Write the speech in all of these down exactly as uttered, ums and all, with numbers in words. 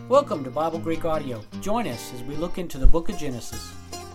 Welcome to Bible Greek Audio. Join us as we look into the book of Genesis.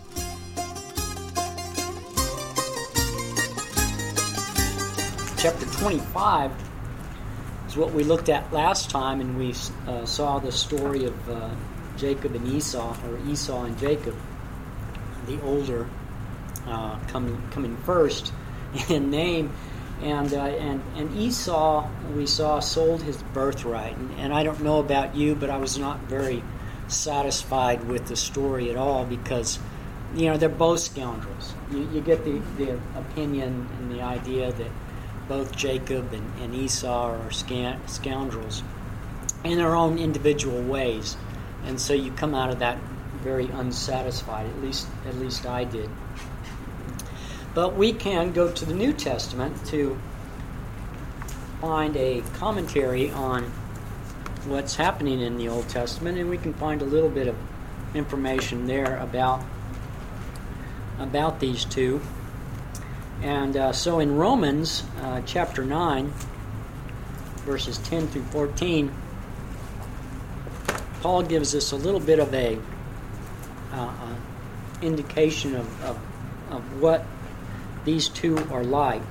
Chapter twenty-five is what we looked at last time, and we uh, saw the story of uh, Jacob and Esau, or Esau and Jacob, the older uh, coming coming first in name. And, uh, and and Esau, we saw, sold his birthright. And, and I don't know about you, but I was not very satisfied with the story at all because, you know, they're both scoundrels. You, you get the, the opinion and the idea that both Jacob and, and Esau are scan, scoundrels in their own individual ways. And so you come out of that very unsatisfied, at least at least I did. But we can go to the New Testament to find a commentary on what's happening in the Old Testament, and we can find a little bit of information there about about these two. And uh, so in Romans uh, chapter nine, verses ten through fourteen, Paul gives us a little bit of a uh, uh, indication of, of, of what these two are like.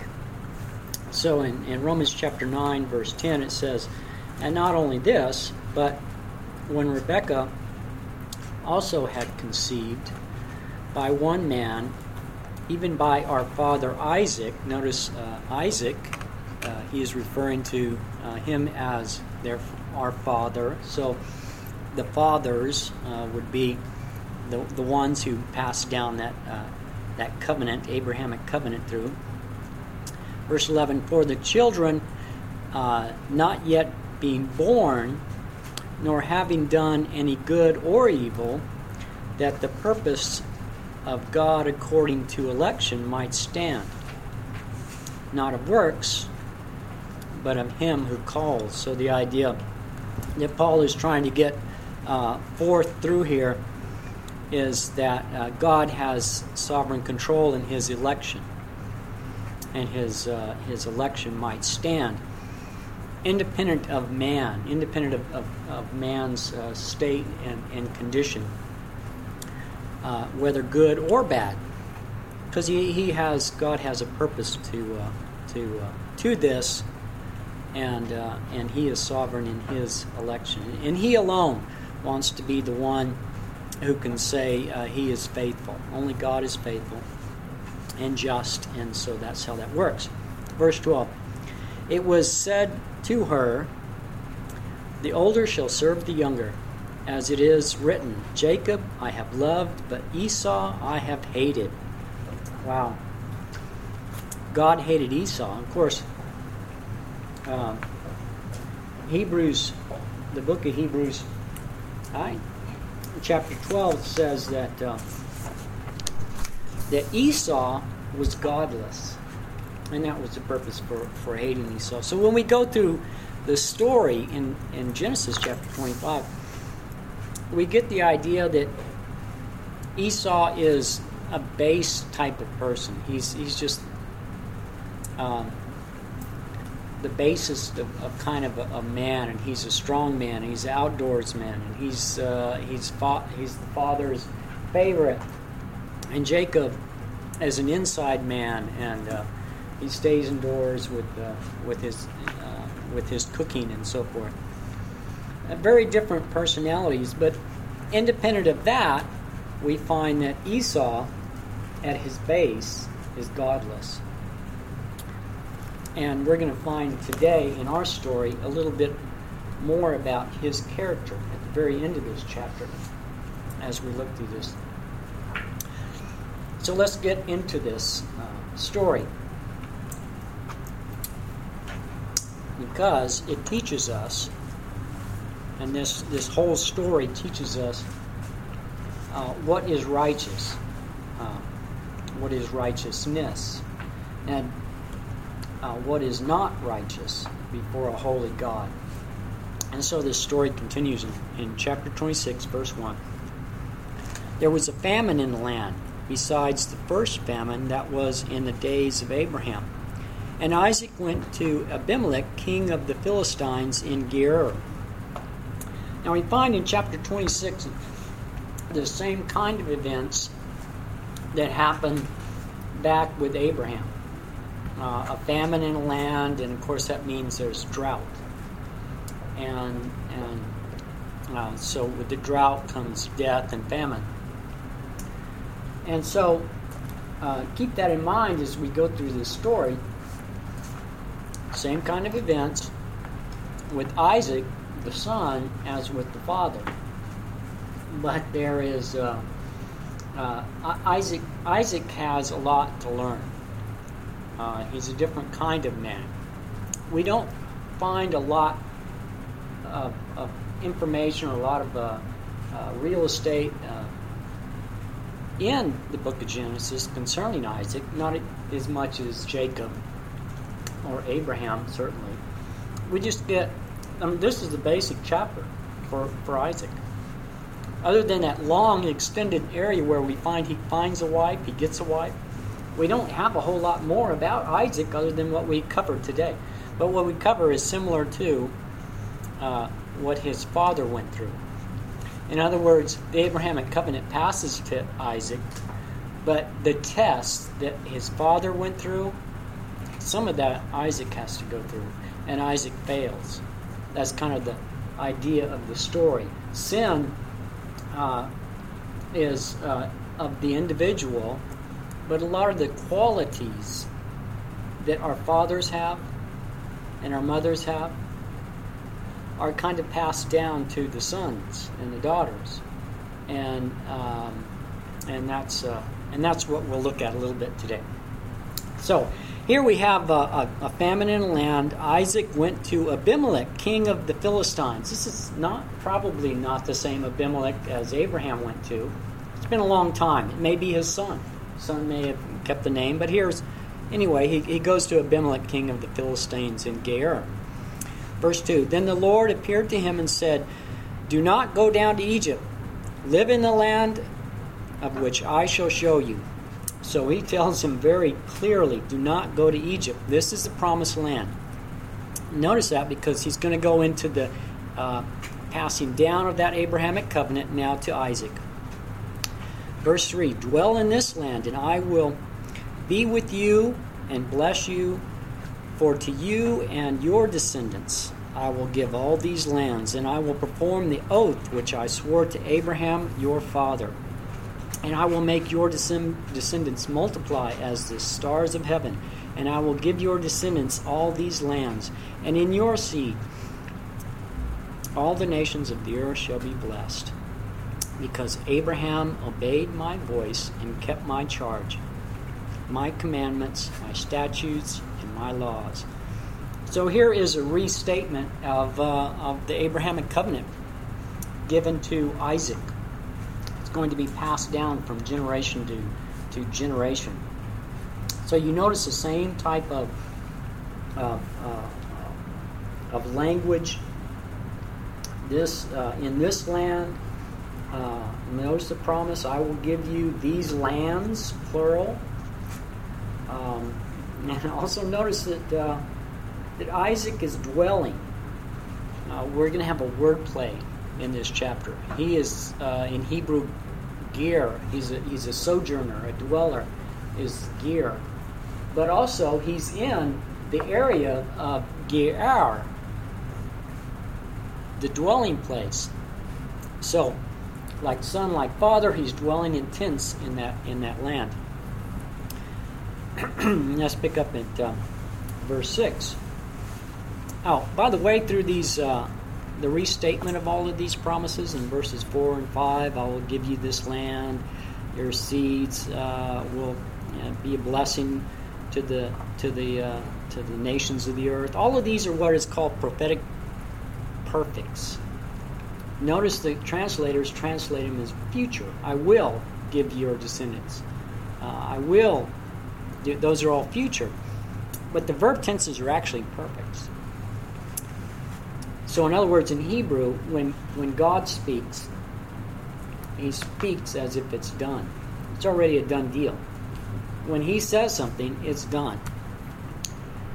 So in, in Romans chapter nine, verse ten, it says, "And not only this, but when Rebekah also had conceived by one man, even by our father Isaac," notice uh, Isaac, uh, he is referring to uh, him as their our father. So the fathers uh, would be the, the ones who passed down that uh, that covenant, Abrahamic covenant through. Verse eleven, "For the children uh, not yet being born, nor having done any good or evil, that the purpose of God according to election might stand, not of works, but of him who calls." So the idea that Paul is trying to get uh, forth through here is that uh, God has sovereign control in his election, and his uh, his election might stand independent of man, independent of, of, of man's uh, state and, and condition, uh, whether good or bad, because he, he has God has a purpose to uh, to uh, to this, and uh, and he is sovereign in his election, and he alone wants to be the one who can say uh, he is faithful. Only God is faithful and just, and so that's how that works. Verse twelve, "It was said to her, the older shall serve the younger, as it is written, Jacob I have loved, but Esau I have hated." Wow. God hated Esau. Of course, um, Hebrews, the book of Hebrews, I chapter twelve says that uh, that Esau was godless, and that was the purpose for, for hating Esau. So when we go through the story in, in Genesis chapter twenty-five, we get the idea that Esau is a base type of person. He's he's just um, the basis of, of kind of a, a man, and he's a strong man, and he's an outdoors man, and he's uh, he's fa- he's the father's favorite. And Jacob is an inside man, and uh, he stays indoors with uh, with his uh, with his cooking and so forth. Uh, very different personalities, but independent of that, we find that Esau, at his base, is godless. And we're going to find today in our story a little bit more about his character at the very end of this chapter as we look through this. So let's get into this uh, story, because it teaches us, and this, this whole story teaches us uh, what is righteous, uh, what is righteousness, and Uh, what is not righteous before a holy God. And so this story continues in, in chapter twenty-six, verse one. "There was a famine in the land, besides the first famine that was in the days of Abraham. And Isaac went to Abimelech, king of the Philistines, in Gerar. Now we find in chapter twenty-six the same kind of events that happened back with Abraham. Uh, a famine in the land, and of course that means there's drought. And and uh, so with the drought comes death and famine. And so uh, keep that in mind as we go through this story. Same kind of events with Isaac, the son, as with the father. But there is uh, uh, Isaac. Isaac has a lot to learn. Uh, he's a different kind of man. We don't find a lot of, of information or a lot of uh, uh, real estate uh, in the book of Genesis concerning Isaac, not as much as Jacob or Abraham, certainly. We just get, I mean, this is the basic chapter for, for Isaac. Other than that long, extended area where we find he finds a wife, he gets a wife, we don't have a whole lot more about Isaac other than what we covered today. But what we cover is similar to uh, what his father went through. In other words, the Abrahamic covenant passes to Isaac, but the test that his father went through, some of that Isaac has to go through, and Isaac fails. That's kind of the idea of the story. Sin uh, is uh, of the individual, but a lot of the qualities that our fathers have and our mothers have are kind of passed down to the sons and the daughters, and um, and that's uh, and that's what we'll look at a little bit today. So here we have a, a, a famine in the land. Isaac went to Abimelech, king of the Philistines. This is not probably not the same Abimelech as Abraham went to. It's been a long time. It may be his son. Son may have kept the name, but here's anyway. He, he goes to Abimelech, king of the Philistines, in Gerar. Verse two. Then the Lord appeared to him and said, "Do not go down to Egypt. Live in the land of which I shall show you." So he tells him very clearly, do not go to Egypt. This is the promised land. Notice that because he's going to go into the uh, passing down of that Abrahamic covenant now to Isaac. Verse three, dwell in this land, and I will be with you and bless you, for to you and your descendants I will give all these lands, and I will perform the oath which I swore to Abraham your father. And I will make your descendants multiply as the stars of heaven, and I will give your descendants all these lands, and in your seed all the nations of the earth shall be blessed, because Abraham obeyed my voice and kept my charge, my commandments, my statutes, and my laws. So here is a restatement of, uh, of the Abrahamic covenant given to Isaac. It's going to be passed down from generation to, to generation. So you notice the same type of, uh, uh, of language this uh, in this land. Uh, notice the promise, I will give you these lands, plural. Um, and also notice that uh, that Isaac is dwelling. Uh, we're going to have a word play in this chapter. He is uh, in Hebrew Ger. He's a, he's a sojourner, a dweller is Ger. But also he's in the area of Gerar, the dwelling place. So, like son, like father, he's dwelling in tents in that in that land. Let's pick up at uh, verse six. Oh, by the way, through these, uh, the restatement of all of these promises in verses four and five, I will give you this land, your seeds uh, will uh, be a blessing to the to the uh, to the nations of the earth. All of these are what is called prophetic perfects. Notice the translators translate them as future. I will give your descendants. Uh, I will. Those are all future. But the verb tenses are actually perfects. So in other words, in Hebrew, when, when God speaks, he speaks as if it's done. It's already a done deal. When he says something, it's done.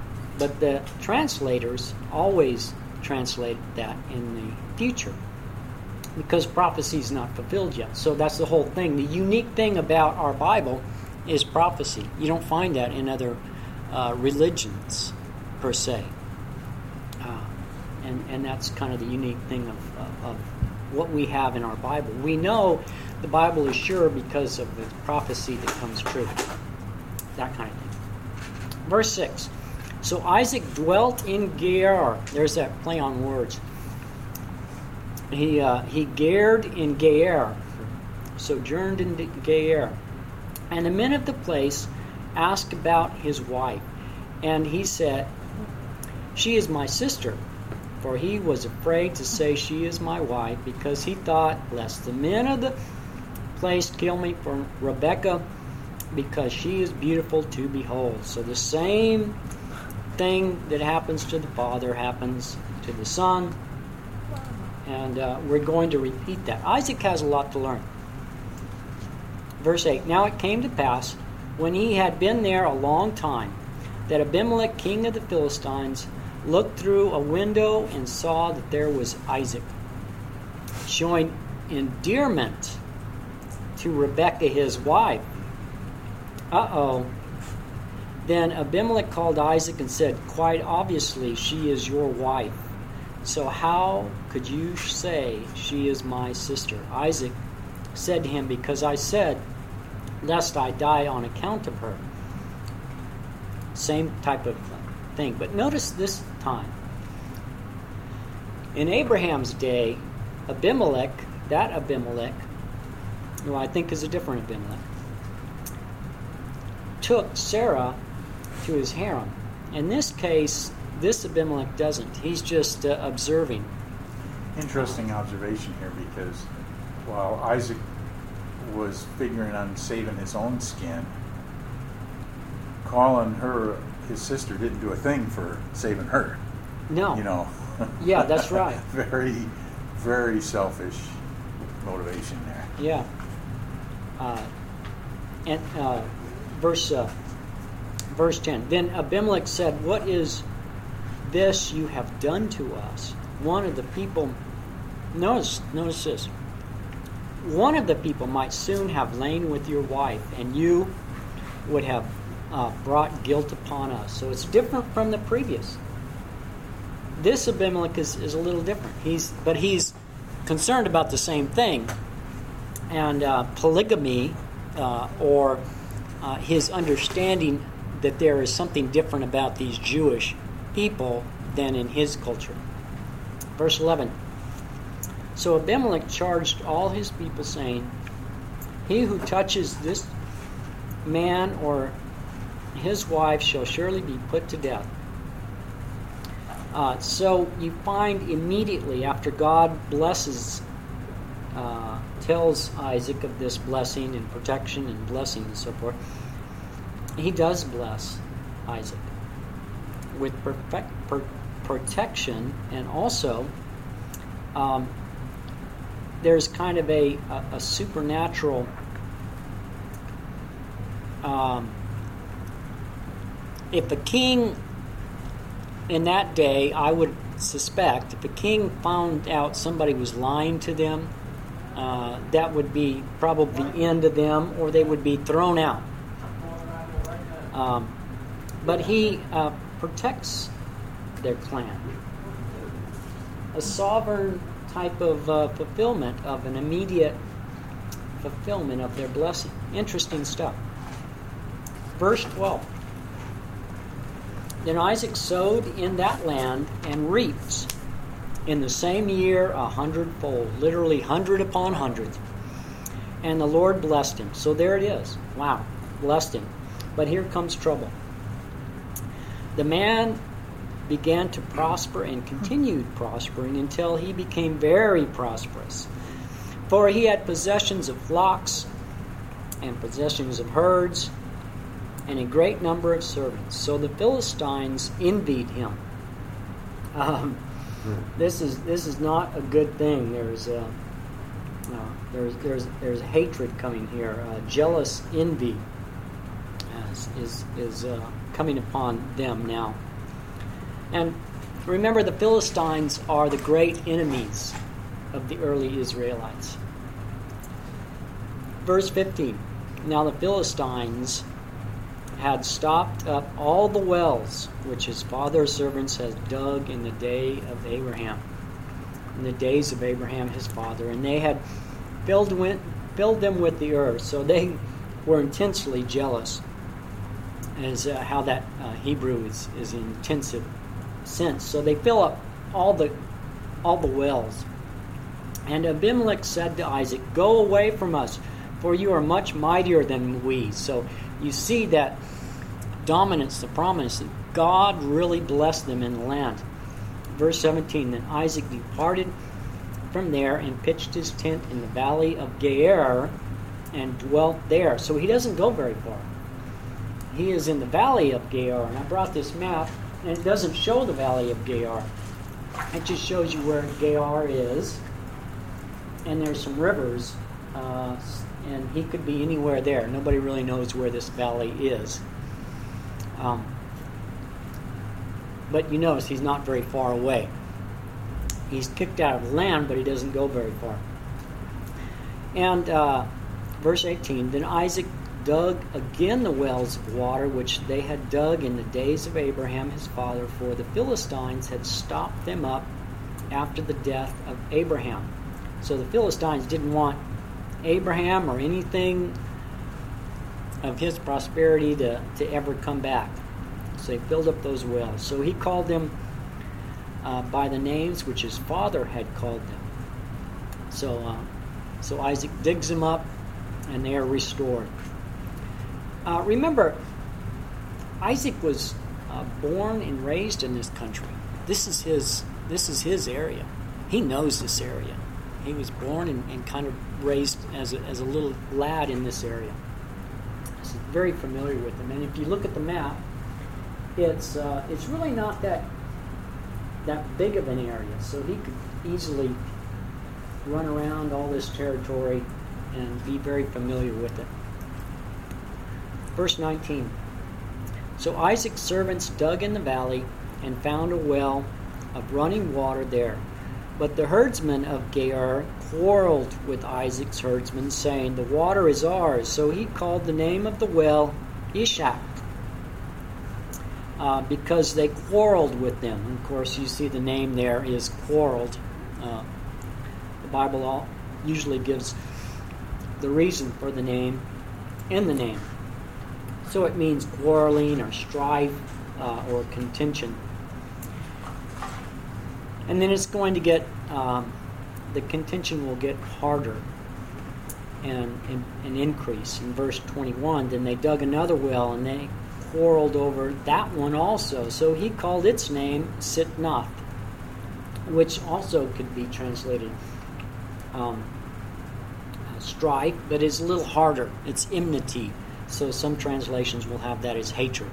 But the translators always translate that in the future. because prophecy is not fulfilled yet. So that's the whole thing. The unique thing about our Bible is prophecy. You don't find that in other uh, religions, per se. Uh, and, and that's kind of the unique thing of, of, of what we have in our Bible. We know the Bible is sure because of the prophecy that comes true. That kind of thing. Verse six. So Isaac dwelt in Gerar. There's that play on words. He uh, he geared in Gerar, sojourned in Gerar. And the men of the place asked about his wife. And he said, she is my sister. For he was afraid to say she is my wife, because he thought, lest the men of the place kill me for Rebekah, because she is beautiful to behold. So the same thing that happens to the father happens to the son. And uh, we're going to repeat that. Isaac has a lot to learn. Verse eight. Now it came to pass, when he had been there a long time, that Abimelech, king of the Philistines, looked through a window and saw that there was Isaac, showing endearment to Rebekah his wife. Uh-oh. Then Abimelech called Isaac and said, quite obviously she is your wife. So how could you say she is my sister? Isaac said to him, because I said, lest I die on account of her. Same type of thing. But notice this time. In Abraham's day, Abimelech, that Abimelech, who I think is a different Abimelech, took Sarah to his harem. In this case, this Abimelech doesn't. He's just uh, observing. Interesting observation here, because while Isaac was figuring on saving his own skin, calling her his sister didn't do a thing for saving her. No. You know. Yeah, that's right. Very, very selfish motivation there. Yeah. Uh, and uh, verse uh, verse ten. Then Abimelech said, what is this you have done to us? One of the people, notice, notice this. One of the people might soon have lain with your wife, and you would have uh, brought guilt upon us. So it's different from the previous. This Abimelech is, is a little different. He's but he's concerned about the same thing. And uh, polygamy, uh, or uh, his understanding that there is something different about these Jewish people than in his culture. Verse eleven. So Abimelech charged all his people, saying, he who touches this man or his wife shall surely be put to death. Uh, so you find immediately after God blesses, uh, tells Isaac of this blessing and protection and blessing and so forth, he does bless Isaac with perfect, per, protection, and also um, there's kind of a, a, a supernatural um, if a king in that day, I would suspect, if a king found out somebody was lying to them, uh, that would be probably the end of them, or they would be thrown out. Um, but he uh, protects their clan. A sovereign type of uh, fulfillment of an immediate fulfillment of their blessing. Interesting stuff. Verse twelve. Then Isaac sowed in that land and reaped in the same year a hundredfold, literally hundred upon hundreds. And the Lord blessed him. So there it is. Wow, blessed him. But here comes trouble. The man began to prosper and continued prospering until he became very prosperous. For he had possessions of flocks and possessions of herds and a great number of servants. So the Philistines envied him. Um, this is this is not a good thing. There's uh, uh, there's there's there's hatred coming here. Uh, jealous envy is is, is uh, coming upon them now. And remember, the Philistines are the great enemies of the early Israelites. Verse fifteen. Now the Philistines had stopped up all the wells which his father's servants had dug in the day of Abraham, in the days of Abraham his father, and they had filled, went, filled them with the earth. So they were intensely jealous, as uh, how that uh, Hebrew is, is in intensive sense. So they fill up all the all the wells. And Abimelech said to Isaac, "Go away from us, for you are much mightier than we." So you see that dominance, the promise that God really blessed them in the land. Verse seventeen, then Isaac departed from there and pitched his tent in the valley of Gerar and dwelt there. So he doesn't go very far. He is in the valley of Gerar. And I brought this map, and it doesn't show the valley of Gerar. It just shows you where Gerar is. And there's some rivers, uh, and he could be anywhere there. Nobody really knows where this valley is. Um, but you notice he's not very far away. He's kicked out of the land, but he doesn't go very far. And uh, verse eighteen, then Isaac dug again the wells of water which they had dug in the days of Abraham his father, for the Philistines had stopped them up after the death of Abraham. So the Philistines didn't want Abraham or anything of his prosperity to, to ever come back. So they filled up those wells. So he called them uh, by the names which his father had called them. So, uh, so Isaac digs them up, and they are restored. Uh, remember, Isaac was uh, born and raised in this country. This is his. This is his area. He knows this area. He was born and, and kind of raised as a, as a little lad in this area. He's very familiar with them. And if you look at the map, it's uh, it's really not that that big of an area. So he could easily run around all this territory and be very familiar with it. Verse nineteen. So Isaac's servants dug in the valley and found a well of running water there. But the herdsmen of Gerar quarreled with Isaac's herdsmen, saying, "The water is ours." So he called the name of the well Ishak, uh, because they quarreled with them. And of course, you see the name there is quarreled. Uh, the Bible all, usually gives the reason for the name in the name. So it means quarreling or strife uh, or contention. And then it's going to get, um, the contention will get harder and, and, and increase. In verse twenty-one, then they dug another well and they quarreled over that one also. So he called its name Sitnath, which also could be translated um, strife, but it's a little harder. It's enmity. So some translations will have that as hatred.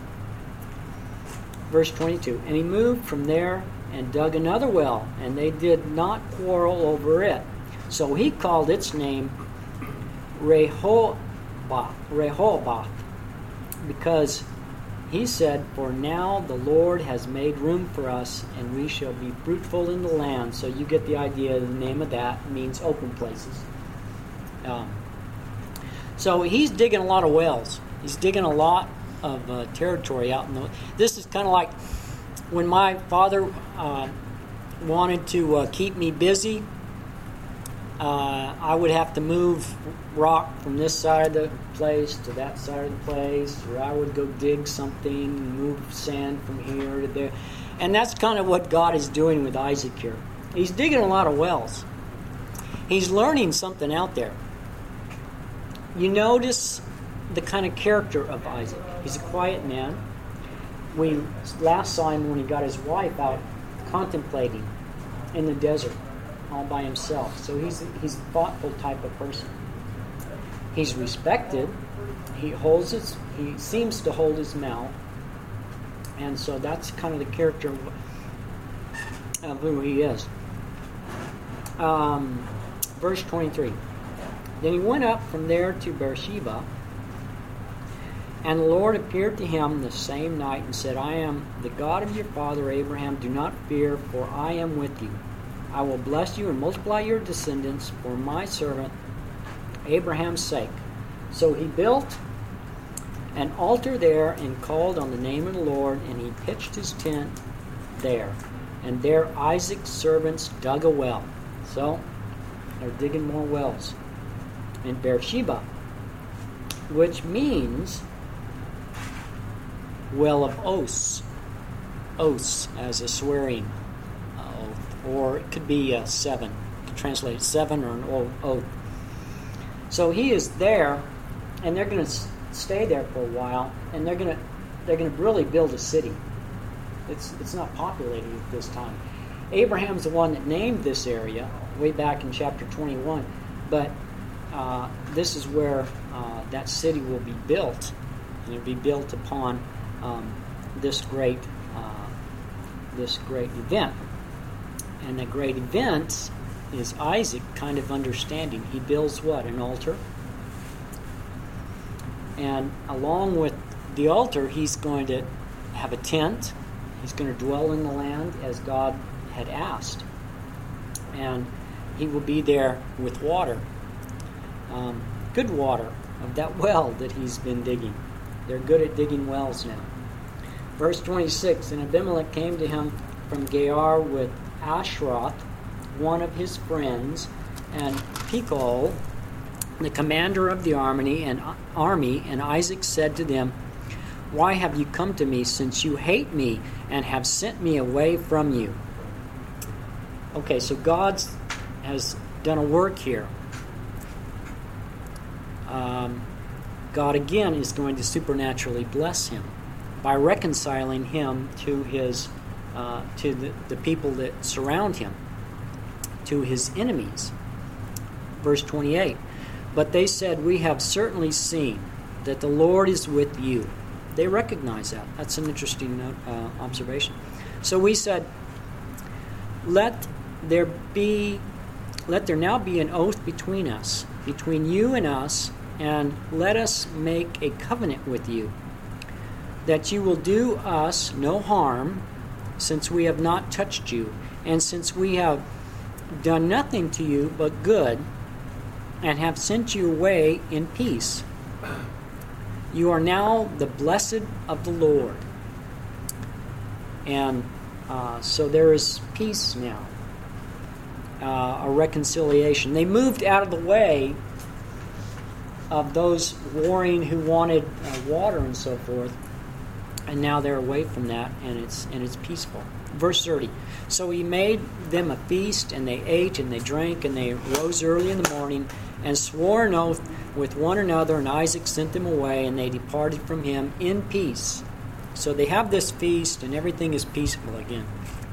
Verse twenty-two, and he moved from there and dug another well, and they did not quarrel over it. So he called its name Rehoboth, Rehoboth, because he said, "For now the Lord has made room for us, and we shall be fruitful in the land." So you get the idea. The name of that means open places. Um, so he's digging a lot of wells. He's digging a lot of uh, territory out in the. This is kind of like when my father uh, wanted to uh, keep me busy. Uh, I would have to move rock from this side of the place to that side of the place, or I would go dig something, move sand from here to there. And that's kind of what God is doing with Isaac here. He's digging a lot of wells. He's learning something out there. You notice the kind of character of Isaac. He's a quiet man. We last saw him when he got his wife out contemplating in the desert all by himself. So he's he's a thoughtful type of person. He's respected. He holds his he seems to hold his mouth. And so that's kind of the character of, of who he is. Um, verse twenty-three. Then he went up from there to Beersheba, and the Lord appeared to him the same night and said, "I am the God of your father Abraham. Do not fear, for I am with you. I will bless you and multiply your descendants for my servant Abraham's sake. So he built an altar there and called on the name of the Lord, and he pitched his tent there. And there Isaac's servants dug a well. So they're digging more wells in Beersheba, which means well of oaths. Oaths as a swearing uh, oath, or it could be a seven. You can translate seven or an oath. So he is there, and they're going to stay there for a while, and they're going to they're going to really build a city. It's it's not populated at this time. Abraham's the one that named this area way back in chapter twenty-one, but uh, this is where uh, that city will be built, and it'll be built upon um, this great uh, this great event. And the great event is Isaac kind of understanding. He builds what? An altar. And along with the altar, he's going to have a tent. He's going to dwell in the land as God had asked. And he will be there with water. Um, good water of that well that he's been digging. They're good at digging wells now. Verse twenty-six, and Abimelech came to him from Gerar with Ashroth, one of his friends, and Pekol, the commander of the army, and army, and Isaac said to them, why have you come to me, since you hate me and have sent me away from you? Okay, so God has done a work here. Um, God again is going to supernaturally bless him by reconciling him to his uh, to the, the people that surround him, to his enemies. Verse twenty-eight. But they said, we have certainly seen that the Lord is with you. They recognize that. That's an interesting uh, observation. So we said, let there be, let there now be an oath between us, between you and us, and let us make a covenant with you, that you will do us no harm, since we have not touched you, and since we have done nothing to you but good, and have sent you away in peace. You are now the blessed of the Lord. And uh, so there is peace now, uh, a reconciliation. They moved out of the way of those warring who wanted uh, water and so forth, and now they're away from that, and it's and it's peaceful. Verse thirty. So he made them a feast, and they ate and they drank, and they rose early in the morning and swore an oath with one another, and Isaac sent them away, and they departed from him in peace. So they have this feast, and everything is peaceful again.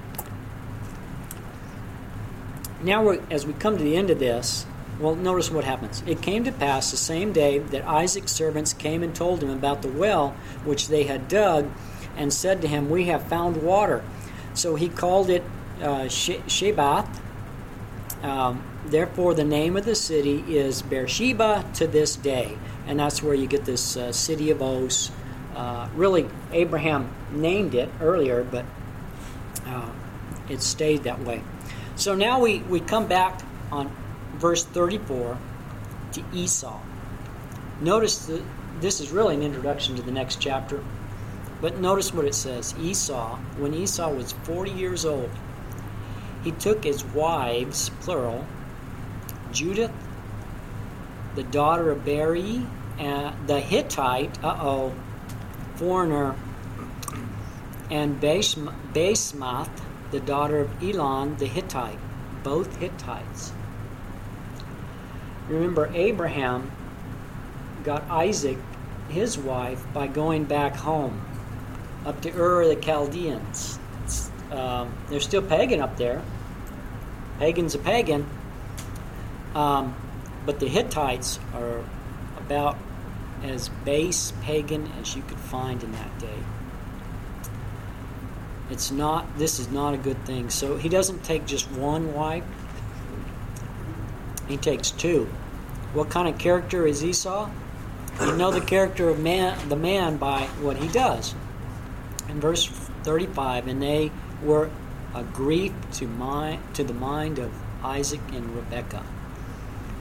Now, we're, as we come to the end of this, well, notice what happens. It came to pass the same day that Isaac's servants came and told him about the well which they had dug, and said to him, we have found water. So he called it uh, Shebath. Um, therefore, the name of the city is Beersheba to this day. And that's where you get this uh, city of oaths. Uh, really, Abraham named it earlier, but uh, it stayed that way. So now we, we come back on verse thirty-four to Esau. Notice that this is really an introduction to the next chapter. But notice what it says. Esau, when Esau was forty years old, he took his wives, plural, Judith, the daughter of Beri, and the Hittite, uh-oh, foreigner, and Basemath, the daughter of Elon, the Hittite, both Hittites. Remember, Abraham got Isaac, his wife, by going back home, up to Ur of the Chaldeans. Um, they're still pagan up there. Pagan's a pagan. Um, but the Hittites are about as base pagan as you could find in that day. It's not, this is not a good thing. So he doesn't take just one wife. He takes two. What kind of character is Esau? You know the character of man, the man by what he does. In verse thirty-five, and they were a grief to, mind, to the mind of Isaac and Rebekah.